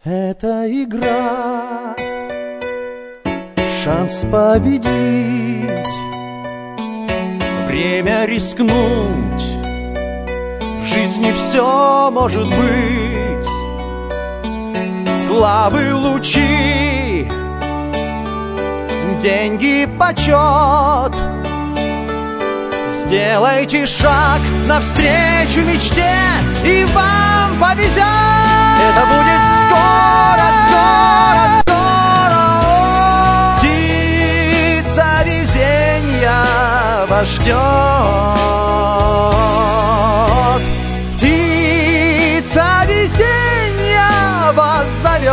Это игра, шанс победить, время рискнуть. В жизни все может быть. Славы лучи, деньги, почет. Сделайте шаг навстречу мечте, и вам повезет. Это будет скоро, скоро, скоро. Птица везенья вас ждет. Птица везенья вас зовет.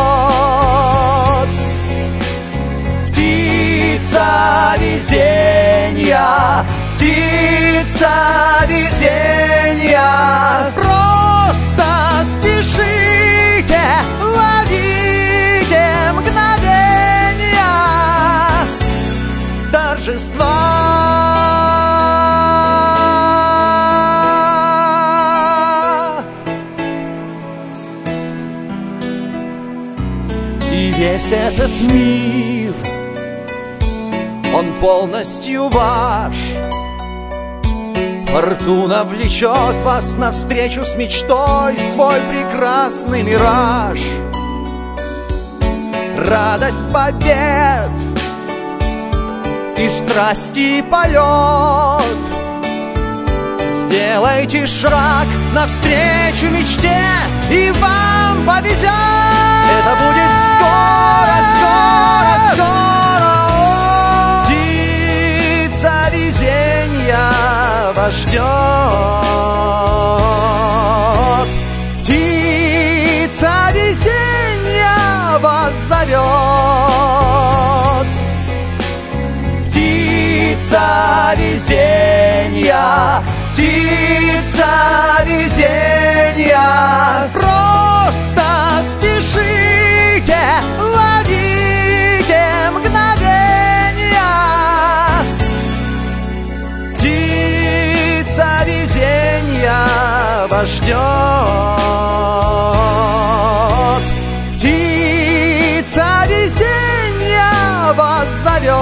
Птица везенья, птица везенья. Просто спешите, ловите мгновенья торжества. И весь этот мир, он полностью ваш. Фортуна влечет вас навстречу с мечтой, свой прекрасный мираж. Радость побед и страсти полет. Сделайте шаг навстречу мечте, и вам повезет. Это будет скоро, скоро, скоро. Птица везенья вас ждет. Птица везенья вас зовет. Птица везенья, птица везенья. Просто спешите, ловите мгновенья. Птица везенья вас ждет. Птица везенья вас зовет.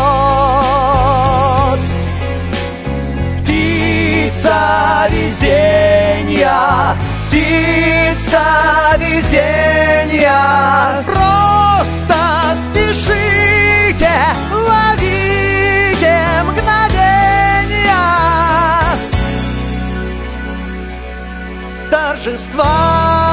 Птица везенья, птица везенья. Просто спешите, ловите мгновенья торжества.